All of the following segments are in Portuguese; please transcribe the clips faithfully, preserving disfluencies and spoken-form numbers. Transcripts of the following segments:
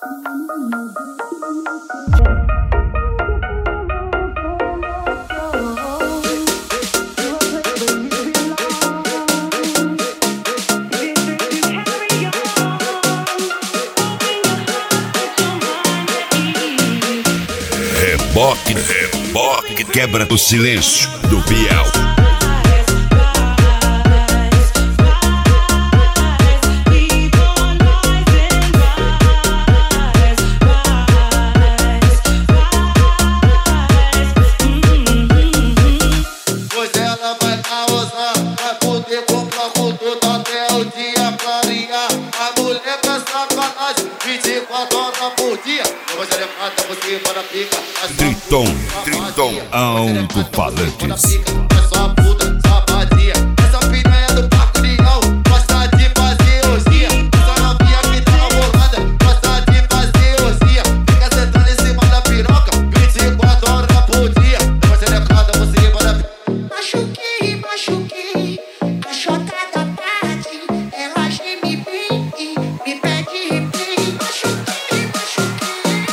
Reboque, reboque, quebra o silêncio do Biel. Pois ela vai causar, vai poder comprar produto até o dia clarear. A mulher tá sacanagem, vinte e quatro horas por dia. Vamos levar você para pica. Triton, Triton, alto-falantes. É só puta, sapatia. Essa piranha do Parque Leão gosta de fazer orgia. Essa novinha que tá rolada gosta de fazer orgia. Fica sentando em cima da piroca vinte e quatro horas por dia. Depois você levanta você para pica. Machuquei, machuquei, a chota da tarde, ela geme bem e me pede replay. Machuquei, machuquei,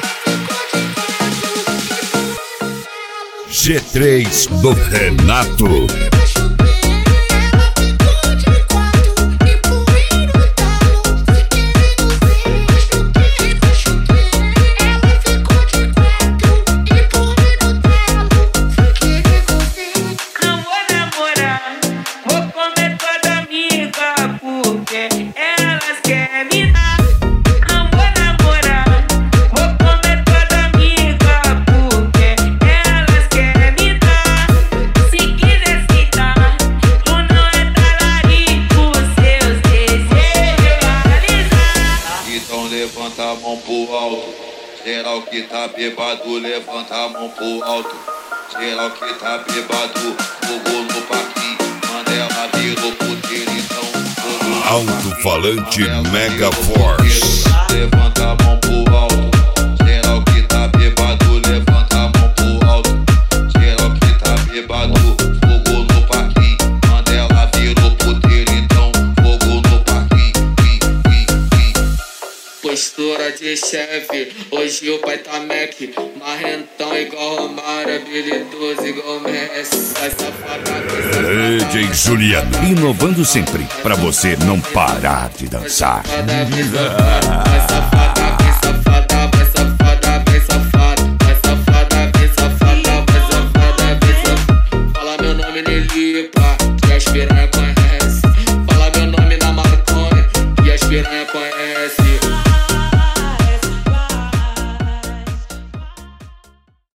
ela ficou de quatro. G três do Renato. Machuquei, ela ficou de quatro e pulei no talo. Fiquei no fim, machuquei, machuquei, ela ficou de quatro e pulei no talo. Fiquei no fim. Não vou namorar, vou comer toda amiga, porque elas querem me dar. Não vou namorar, vou comer toda amiga, porque elas querem me dar. Se quiser sentar, tu não é talarico, seus desejos realizar. Então levanta a mão pro alto. Geral que tá bêbado, levanta a mão pro alto. Geral que tá bêbado, fogo no parquinho. Mandela virou puteiro, então fogo no Alto-falante Mega Force. Levanta a mão pro alto. Geral que tá bêbado, levanta a mão pro alto. Geral que tá bêbado, fogo no parquinho. Mandela virou puteiro, então fogo no parquinho. Postura de chefe, hoje o pai tá Mac. Marrentão igual Romário, habilidoso igual Messi. Vai safada com D J Juliano, inovando sempre pra você não parar de dançar. safada.